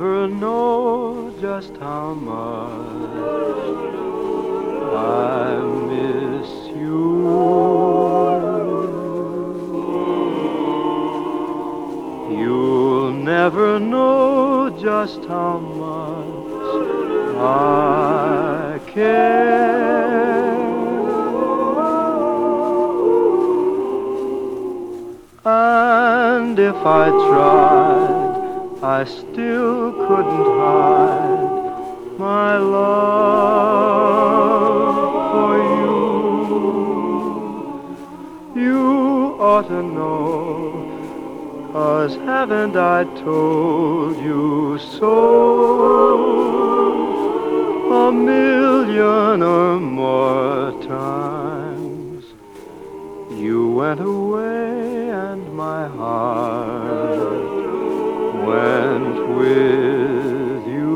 never know just how much I miss you. You'll never know just how much I care. And if I tried, I still couldn't hide my love for you. You ought to know, 'cause haven't I told you so 1,000,000 or more times? You went away and my heart went with you.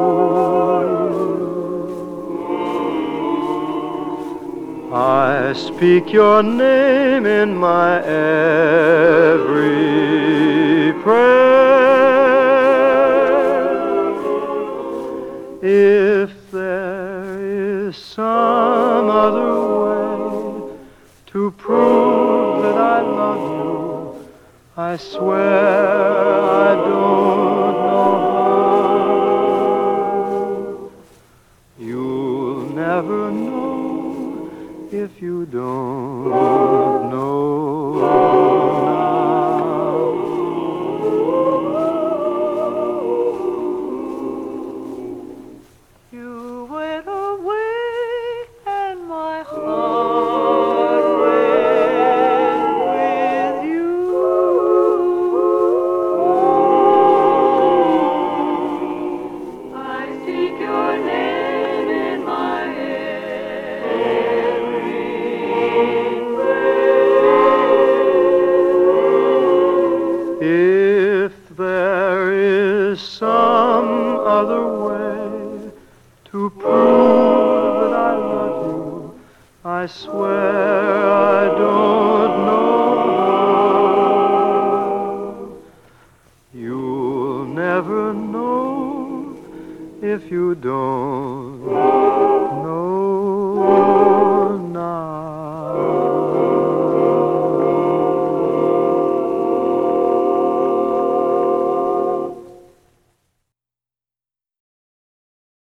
I speak your name in my every prayer. If there is some other way to prove that I love you, I swear I don't know how. You'll never know if you don't know now. You went away and my heart went with you. I speak your name in my every prayer. If there is some other way to prove that I love you, I swear I don't know how. You'll never know if you don't know.